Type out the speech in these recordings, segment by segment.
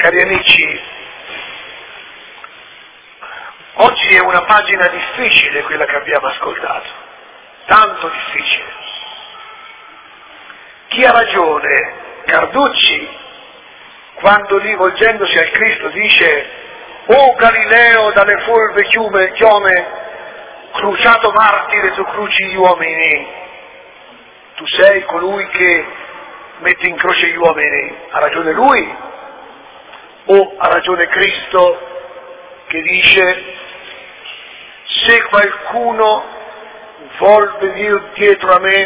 Cari amici, oggi è una pagina difficile quella che abbiamo ascoltato, tanto difficile. Chi ha ragione? Carducci, quando lì volgendosi al Cristo dice: «O Galileo, dalle folve chiome, cruciato martire tu cruci gli uomini, tu sei colui che mette in croce gli uomini». Ha ragione lui o ha ragione Cristo che dice: «Se qualcuno vuol venire dietro a me,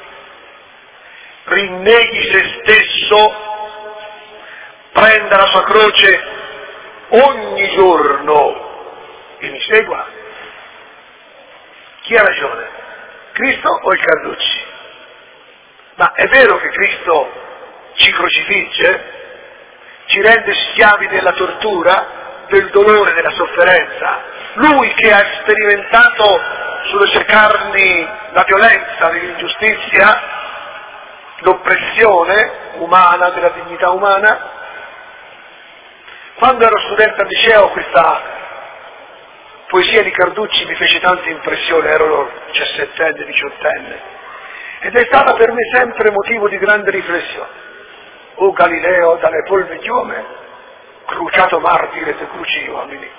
rinneghi se stesso, prenda la sua croce ogni giorno e mi segua». Chi ha ragione? Cristo o il Carducci? Ma è vero che Cristo ci crocifigge? Ci rende schiavi della tortura, del dolore, della sofferenza? Lui che ha sperimentato sulle sue carni la violenza dell'ingiustizia, l'oppressione umana, della dignità umana. Quando ero studente al liceo questa poesia di Carducci mi fece tanta impressione, ero 17enne, 18enne, ed è stata per me sempre motivo di grande riflessione. «O Galileo, dalle polve chiome, cruciato martire tu cruci gli uomini».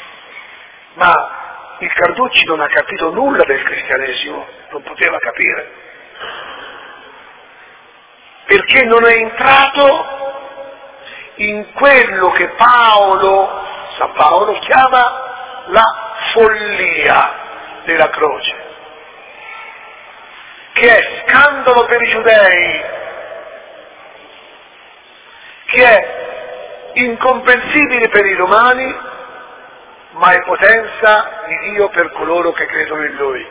Ma il Carducci non ha capito nulla del cristianesimo, non poteva capire, perché non è entrato in quello che San Paolo chiama la follia della croce, che è scandalo per i giudei, che è incomprensibile per i romani, ma è potenza di Dio per coloro che credono in Lui.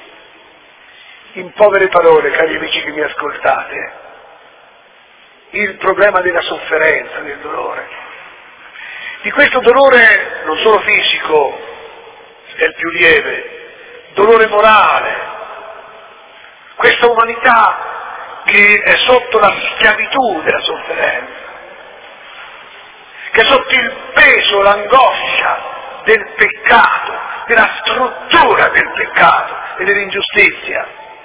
In povere parole, cari amici che mi ascoltate, il problema della sofferenza, del dolore, di questo dolore non solo fisico, è il più lieve, dolore morale, questa umanità che è sotto la schiavitù della sofferenza, che è sotto il peso, l'angoscia del peccato, della struttura del peccato e dell'ingiustizia.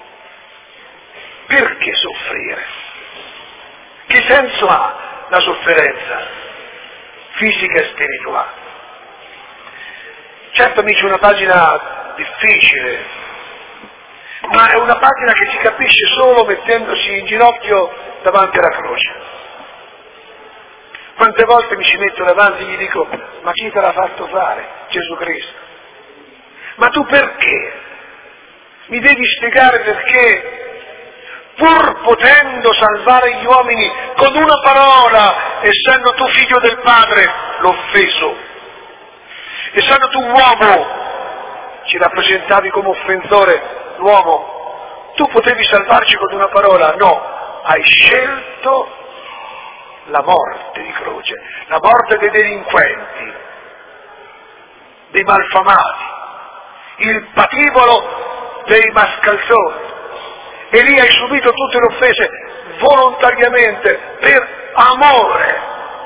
Perché soffrire? Che senso ha la sofferenza fisica e spirituale? Certo, amici, è una pagina difficile, ma è una pagina che si capisce solo mettendosi in ginocchio davanti alla croce. Quante volte mi ci metto davanti e gli dico: «Ma chi te l'ha fatto fare? Gesù Cristo. Ma tu perché? Mi devi spiegare perché, pur potendo salvare gli uomini con una parola, essendo tu figlio del Padre, l'ho offeso. Essendo tu uomo, ci rappresentavi come offensore l'uomo, tu potevi salvarci con una parola. No, hai scelto la morte di croce, la morte dei delinquenti, dei malfamati, il patibolo dei mascalzoni, e lì hai subito tutte le offese volontariamente, per amore.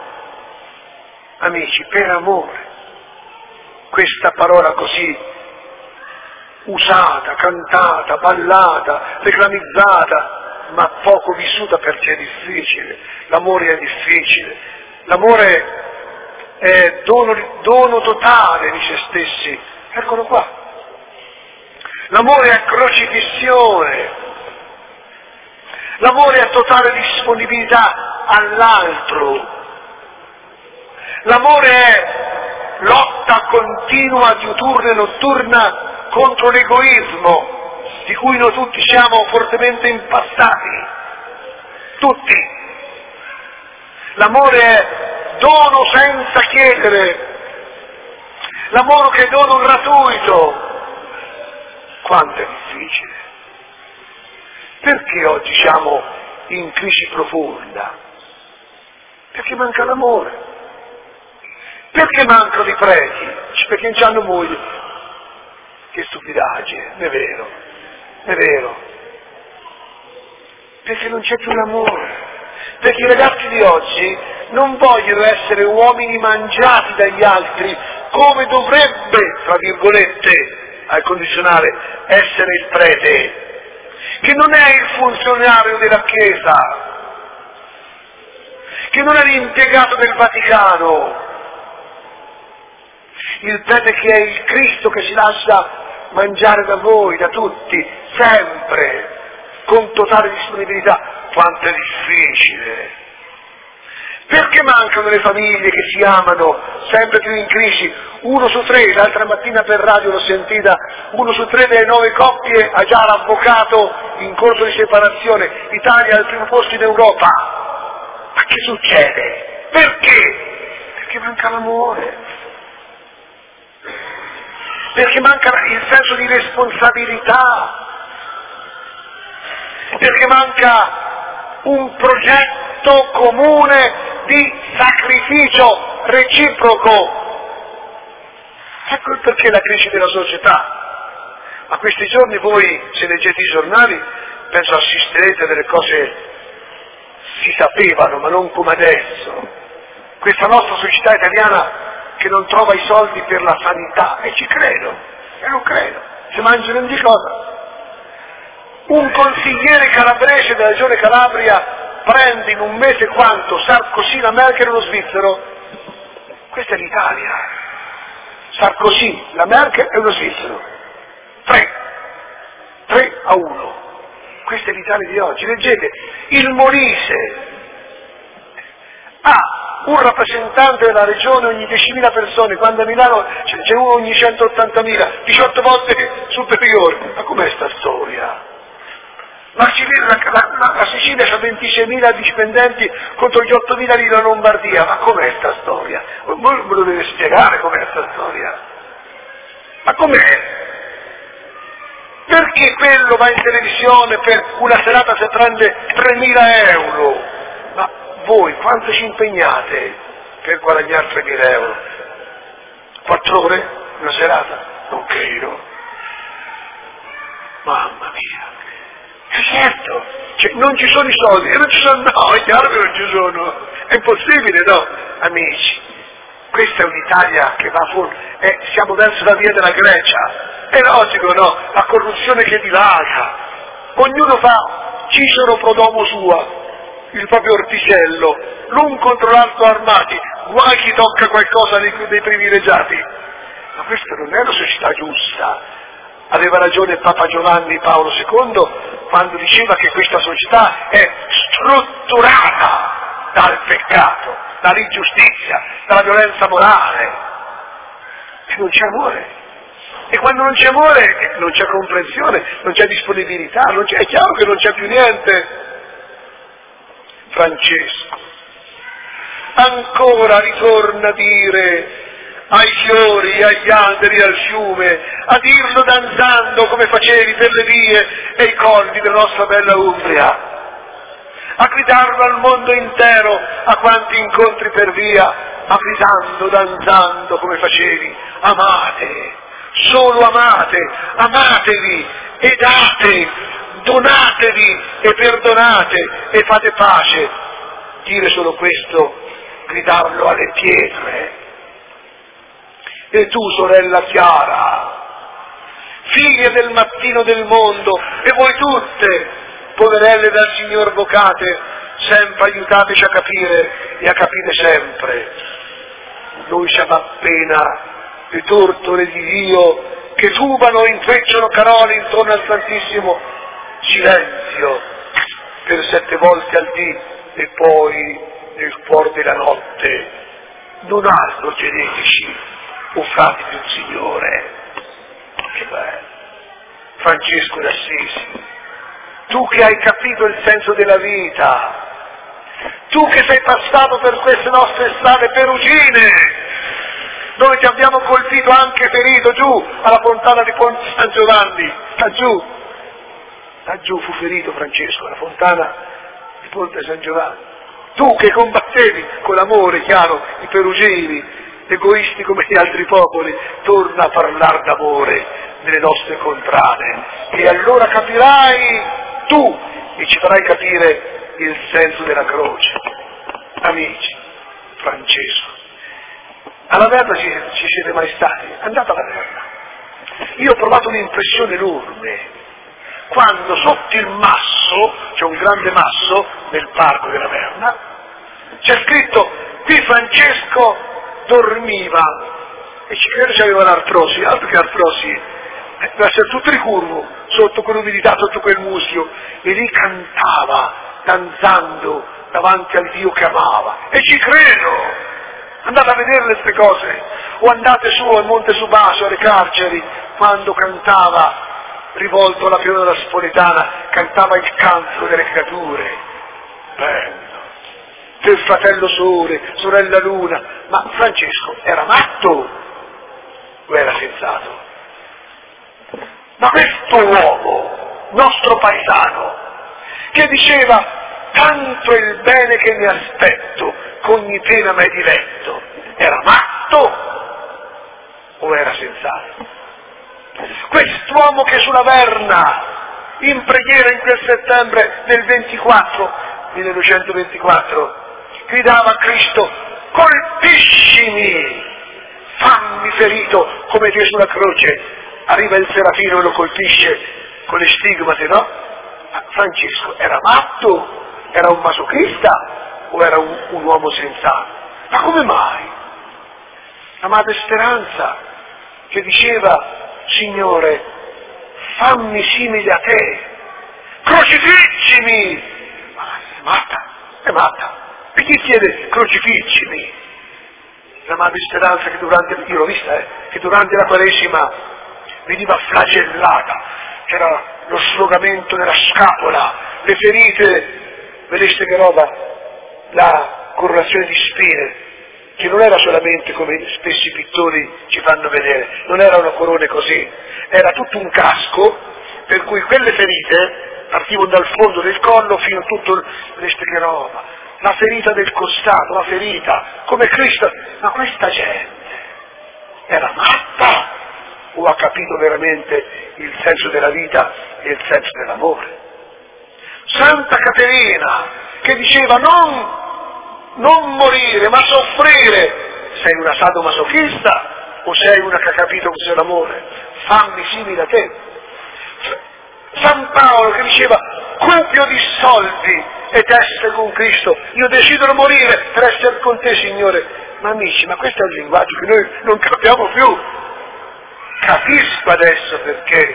Amici, per amore. Questa parola così usata, cantata, ballata, reclamizzata, ma poco vissuta perché è difficile. L'amore è difficile, l'amore è dono totale di se stessi. Eccolo qua. L'amore è crocifissione, l'amore è totale disponibilità all'altro, l'amore è lotta continua, diuturna e notturna contro l'egoismo di cui noi tutti siamo fortemente impastati, tutti. L'amore è dono senza chiedere, l'amore che è dono gratuito. Quanto è difficile. Perché oggi siamo in crisi profonda? Perché manca l'amore. Perché mancano i preti? Perché non hanno moglie. Che stupidaggine, è vero, è vero. Perché non c'è più l'amore. Perché i ragazzi di oggi non vogliono essere uomini mangiati dagli altri, come dovrebbe, tra virgolette, al condizionale, essere il prete, che non è il funzionario della Chiesa, che non è l'impiegato del Vaticano, il prete che è il Cristo che si lascia mangiare da voi, da tutti, sempre, con totale disponibilità. Quanto è difficile! Perché mancano le famiglie che si amano, sempre più in crisi? 1 su 3, l'altra mattina per radio l'ho sentita, 1 su 3 delle 9 coppie ha già l'avvocato in corso di separazione, l'Italia è al primo posto in Europa. Ma che succede? Perché? Perché manca l'amore. Perché manca il senso di responsabilità. Perché manca un progetto comune di sacrificio reciproco. Ecco il perché la crisi della società. Ma questi giorni voi, se leggete i giornali, penso assisterete a delle cose si sapevano, ma non come adesso. Questa nostra società italiana che non trova i soldi per la sanità, e ci credo, e non credo, si mangiano di cosa. Un consigliere calabrese della regione Calabria prende in un mese quanto Sarkozy, la Merkel e lo svizzero. Questa è l'Italia. Sarkozy, la Merkel e lo svizzero. 3-1. Questa è l'Italia di oggi. Leggete, il Molise ha un rappresentante della regione ogni 10.000 persone, quando a Milano c'è uno ogni 180.000, 18 volte superiore. Ma com'è sta storia? La Sicilia ha 26.000 dipendenti contro gli 8.000 della Lombardia, ma com'è sta storia? Voi me lo deve spiegare com'è sta storia? Ma com'è? Perché quello va in televisione per una serata se prende 3.000 euro? Ma voi quanto ci impegnate per guadagnare 3.000 euro? 4 ore? Una serata? Non credo. Mamma mia! Certo, non ci sono i soldi, e non ci sono, no, è chiaro che non ci sono, è impossibile, no? Amici, questa è un'Italia che va fuori, siamo verso la via della Grecia, è logico, no? La corruzione che dilaga, ognuno fa Cicero pro domo sua, il proprio orticello, l'un contro l'altro armati, guai chi tocca qualcosa dei privilegiati, ma questa non è una società giusta. Aveva ragione Papa Giovanni Paolo II quando diceva che questa società è strutturata dal peccato, dall'ingiustizia, dalla violenza morale. E non c'è amore. E quando non c'è amore non c'è comprensione, non c'è disponibilità, è chiaro che non c'è più niente. Francesco ancora ritorna a dire ai fiori, agli alberi, al fiume, a dirlo danzando come facevi per le vie e i colli della nostra bella Umbria, a gridarlo al mondo intero, a quanti incontri per via, a gridando, danzando come facevi, amate, solo amate, amatevi e date, donatevi e perdonate e fate pace. Dire solo questo, gridarlo alle pietre. E tu, sorella Chiara, figlie del mattino del mondo, e voi tutte, poverelle dal Signor vocate, sempre aiutateci a capire e a capire sempre. Noi siamo appena le tortore di Dio che tubano e intrecciano carole intorno al Santissimo silenzio per 7 volte al dì e poi nel cuore della notte non altro genetici o frati del Signore. Che bello! Francesco d'Assisi, tu che hai capito il senso della vita, tu che sei passato per queste nostre strade perugine, dove ti abbiamo colpito anche ferito giù alla fontana di Ponte San Giovanni, laggiù fu ferito Francesco alla fontana di Ponte San Giovanni. Tu che combattevi con l'amore, chiaro, i perugini, egoisti come gli altri popoli, torna a parlare d'amore nelle nostre contrade e allora capirai tu e ci farai capire il senso della croce. Amici, Francesco. Alla Verna ci siete mai stati? Andate alla Verna. Io ho provato un'impressione enorme quando sotto il masso, c'è un grande masso nel parco della Verna, c'è scritto qui Francesco dormiva, e ci credo c'aveva l'artrosi, altro che artrosi, deve essere tutto ricurvo sotto quell'umidità, sotto quel muschio, e lì cantava, danzando davanti al Dio che amava, e ci credo. Andate a vedere queste cose, o andate su al Monte Subaso, alle carceri, quando cantava, rivolto alla pianura spoletana, cantava il canto delle creature, bello, del fratello sole, sorella luna. Ma Francesco era matto o era sensato? Ma questo uomo, nostro paesano, che diceva tanto è il bene che mi aspetto, qu'ogni pena m'è diletto, era matto o era sensato? Quest'uomo che sulla Verna, in preghiera in quel settembre del 1924, gridava a Cristo: colpiscimi, fammi ferito come Dio sulla croce. Arriva il serafino e lo colpisce con le stigmate, no? Francesco era matto? Era un masochista o era un uomo sensato? Ma come mai? La madre Speranza che diceva: Signore, fammi simile a te, crocifiggimi! Ma è matta. E chi chiede crocifiggimi? La madre Speranza che io l'ho vista, che durante la Quaresima veniva flagellata, c'era lo slogamento della scapola, le ferite, vedeste che roba, la coronazione di spine, che non era solamente come spesso i pittori ci fanno vedere, non era una corona così, era tutto un casco, per cui quelle ferite partivano dal fondo del collo fino a tutto l'estrema, la ferita del costato, la ferita, come Cristo. Ma questa gente era matta o ha capito veramente il senso della vita e il senso dell'amore? Santa Caterina, che diceva non morire, ma soffrire. Sei una sadomasochista o sei una che ha capito cos'è l'amore? Fammi simile a te. San Paolo che diceva: cupio di soldi ed essere con Cristo, io desidero morire per essere con te, Signore. Ma amici, ma questo è un linguaggio che noi non capiamo più. Capisco adesso perché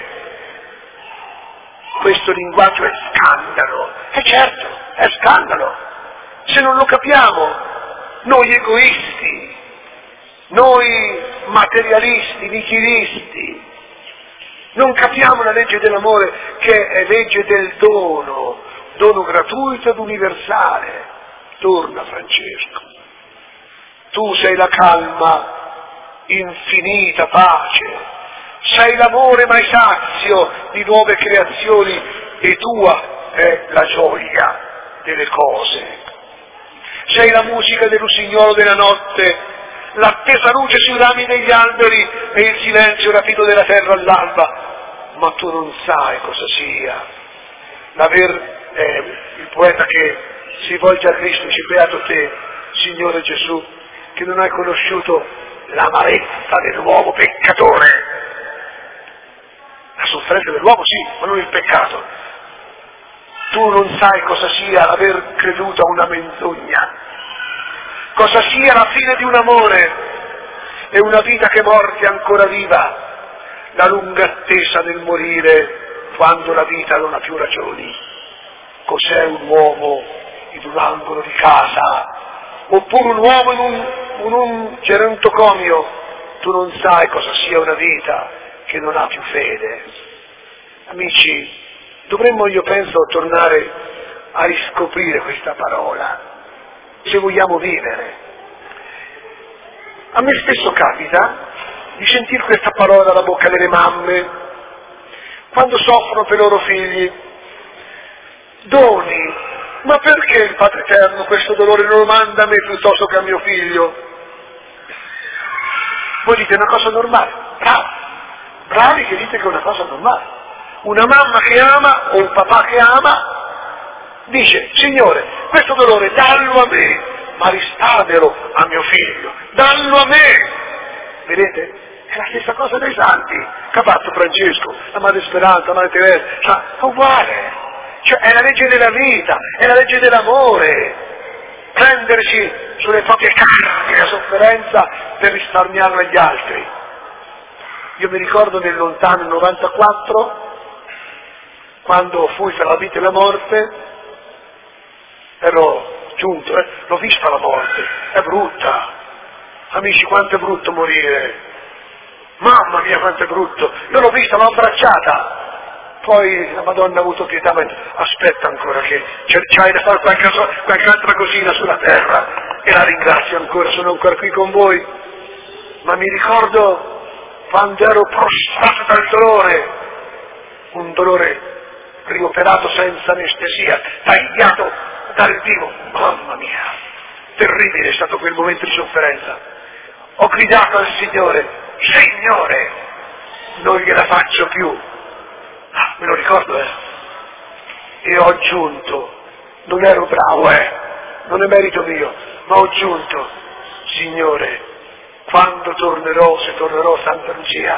questo linguaggio è scandalo. E certo, è scandalo. Se non lo capiamo, noi egoisti, noi materialisti, nichilisti, non capiamo la legge dell'amore, che è legge del dono gratuito ed universale. Torna, Francesco, tu sei la calma, infinita pace, sei l'amore mai sazio di nuove creazioni, e tua è la gioia delle cose. Sei la musica dell'usignolo della notte, l'attesa luce sui rami degli alberi e il silenzio rapito della terra all'alba. Ma tu non sai cosa sia il poeta che si volge a Cristo, dice: beato te, Signore Gesù, che non hai conosciuto l'amarezza dell'uomo peccatore. La sofferenza dell'uomo sì, ma non il peccato. Tu non sai cosa sia l'aver creduto a una menzogna, cosa sia la fine di un amore e una vita che morte ancora viva, la lunga attesa del morire quando la vita non ha più ragioni. Cos'è un uomo in un angolo di casa, oppure un uomo in un gerontocomio? Tu non sai cosa sia una vita che non ha più fede. Amici, dovremmo, io penso, tornare a riscoprire questa parola, se vogliamo vivere. A me spesso capita di sentire questa parola dalla bocca delle mamme, quando soffrono per i loro figli. Doni, ma perché il Padre Eterno questo dolore non lo manda a me piuttosto che a mio figlio? Voi dite: è una cosa normale. Bravi che dite che è una cosa normale. Una mamma che ama o un papà che ama dice: Signore, questo dolore dallo a me, ma risparmialo a mio figlio, dallo a me. Vedete? È la stessa cosa dei santi che ha fatto Francesco, la Madre Speranza, la Madre Teresa, cioè è uguale, cioè è la legge della vita, è la legge dell'amore, prenderci sulle proprie carni la sofferenza per risparmiarla agli altri. Io mi ricordo nel lontano 94, quando fui per la vita e la morte, ero giunto, l'ho vista la morte, è brutta, amici, quanto è brutto morire, mamma mia quanto è brutto, io l'ho vista, l'ho abbracciata, poi la Madonna ha avuto pietà, ma aspetta ancora che c'hai da fare qualche altra cosina sulla terra, e la ringrazio ancora, sono ancora qui con voi, ma mi ricordo quando ero prostrato dal dolore, un dolore rioperato senza anestesia, tagliato dal vivo, mamma mia, terribile è stato quel momento di sofferenza. Ho gridato al Signore, Signore, non gliela faccio più. Me lo ricordo, e ho aggiunto, non ero bravo, non è merito mio, ma ho aggiunto, Signore, quando tornerò, se tornerò a Santa Lucia,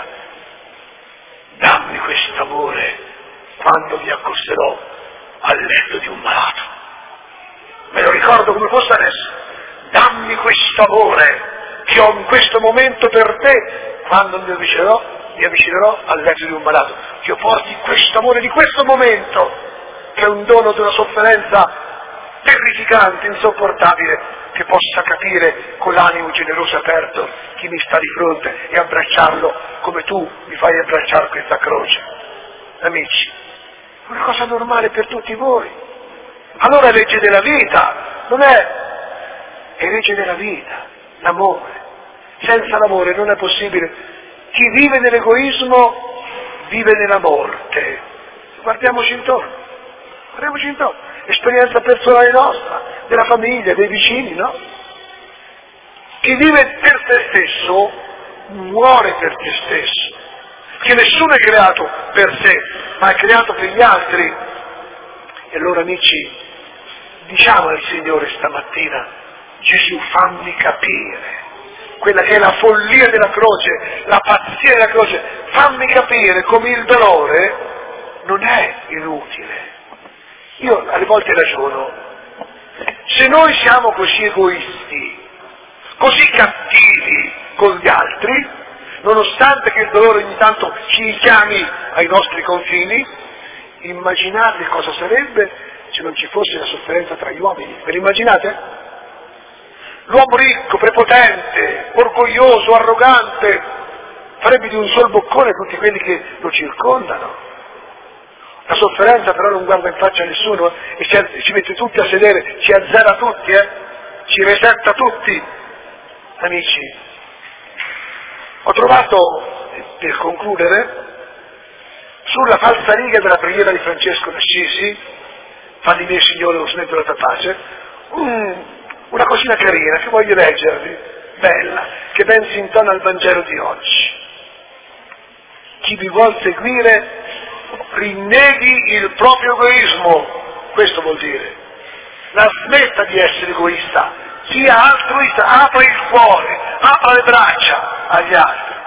dammi quest'amore quando mi accosterò al letto di un malato. Me lo ricordo come fosse adesso. Dammi quest'amore che ho in questo momento per te quando mi avvicinerò al letto di un malato. Che io porti quest'amore di questo momento, che è un dono di una sofferenza terrificante, insopportabile, che possa capire con l'animo generoso e aperto chi mi sta di fronte e abbracciarlo come tu mi fai abbracciare questa croce. Amici, è una cosa normale per tutti voi. Allora è legge della vita, non è legge della vita, l'amore. Senza l'amore non è possibile. Chi vive nell'egoismo vive nella morte. Guardiamoci intorno. Esperienza personale nostra, della famiglia, dei vicini, no? Chi vive per te stesso muore per te stesso, che nessuno è creato per sé, ma è creato per gli altri. E allora, amici, diciamo al Signore stamattina, Gesù, fammi capire quella che è la follia della croce, la pazzia della croce, fammi capire come il dolore non è inutile. Io alle volte ragiono, se noi siamo così egoisti, così cattivi con gli altri, nonostante che il dolore ogni tanto ci richiami ai nostri confini, immaginate cosa sarebbe se non ci fosse la sofferenza tra gli uomini. Ve lo immaginate? L'uomo ricco, prepotente, orgoglioso, arrogante, farebbe di un sol boccone tutti quelli che lo circondano. La sofferenza però non guarda in faccia a nessuno e ci mette tutti a sedere, ci azzera tutti, ci resetta tutti. Amici, ho trovato, per concludere, sulla falsariga della preghiera di Francesco d'Assisi, fammi mio Signore lo smetto la tua pace, una cosina carina che voglio leggervi, bella, che ben si intona al Vangelo di oggi. Chi vi vuol seguire rinneghi il proprio egoismo, questo vuol dire, la smetta di essere egoista, sia altruista, apra il cuore, apra le braccia agli altri,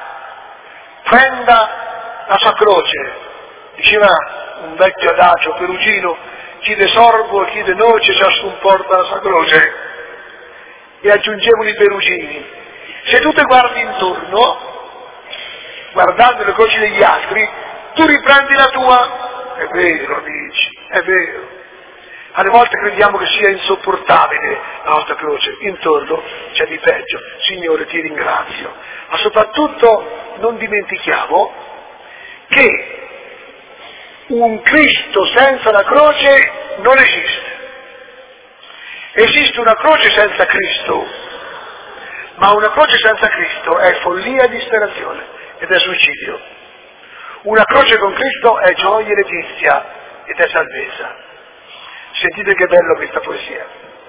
prenda la sua croce, diceva un vecchio adagio perugino, chi de sorbo e chi de noce ciascun porta la sua croce, e aggiungevano i perugini, se tu ti guardi intorno, guardando le croci degli altri, tu riprendi la tua. È vero, amici, è vero. Alle volte crediamo che sia insopportabile la nostra croce, intorno c'è di peggio. Signore, ti ringrazio. Ma soprattutto non dimentichiamo che un Cristo senza la croce non esiste. Esiste una croce senza Cristo, ma una croce senza Cristo è follia e disperazione ed è suicidio. Una croce con Cristo è gioia e letizia ed è salvezza. Sentite che bello questa poesia.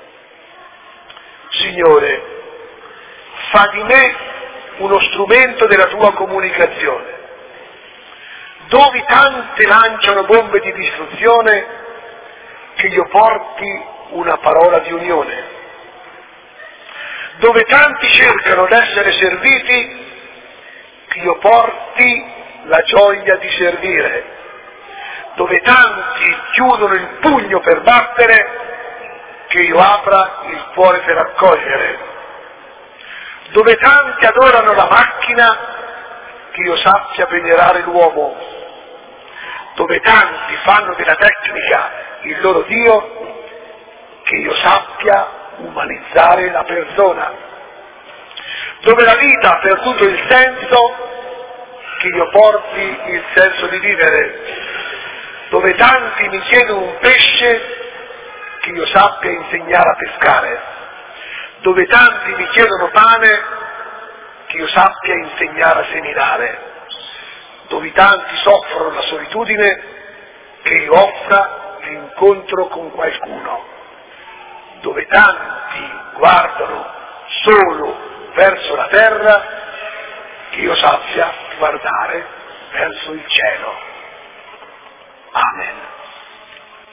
Signore, fa di me uno strumento della tua comunicazione. Dove tante lanciano bombe di distruzione, che io porti una parola di unione. dove tanti cercano d'essere serviti, che io porti la gioia di servire, dove tanti chiudono il pugno per battere, che io apra il cuore per accogliere, dove tanti adorano la macchina, che io sappia venerare l'uomo, dove tanti fanno della tecnica il loro Dio, che io sappia umanizzare la persona, dove la vita ha perduto il senso, che io porti il senso di vivere, dove tanti mi chiedono un pesce, che io sappia insegnare a pescare, dove tanti mi chiedono pane, che io sappia insegnare a seminare, dove tanti soffrono la solitudine, che io offra l'incontro con qualcuno, dove tanti guardano solo verso la terra, che io sappia guardare verso il cielo.